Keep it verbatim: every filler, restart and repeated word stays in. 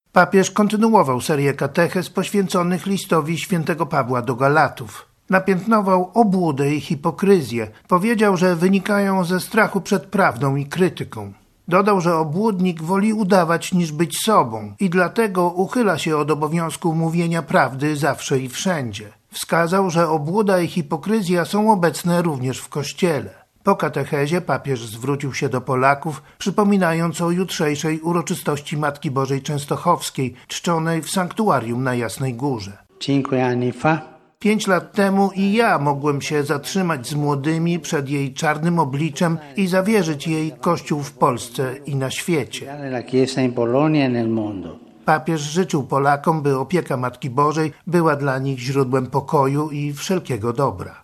Papież kontynuował serię katechez poświęconych listowi świętego Pawła do Galatów. Napiętnował obłudę i hipokryzję. Powiedział, że wynikają ze strachu przed prawdą i krytyką. Dodał, że obłudnik woli udawać niż być sobą i dlatego uchyla się od obowiązku mówienia prawdy zawsze i wszędzie. Wskazał, że obłuda i hipokryzja są obecne również w Kościele. Po katechezie papież zwrócił się do Polaków, przypominając o jutrzejszej uroczystości Matki Bożej Częstochowskiej, czczonej w sanktuarium na Jasnej Górze. Pięć lat temu i ja mogłem się zatrzymać z młodymi przed jej czarnym obliczem i zawierzyć jej Kościół w Polsce i na świecie. Papież życzył Polakom, by opieka Matki Bożej była dla nich źródłem pokoju i wszelkiego dobra.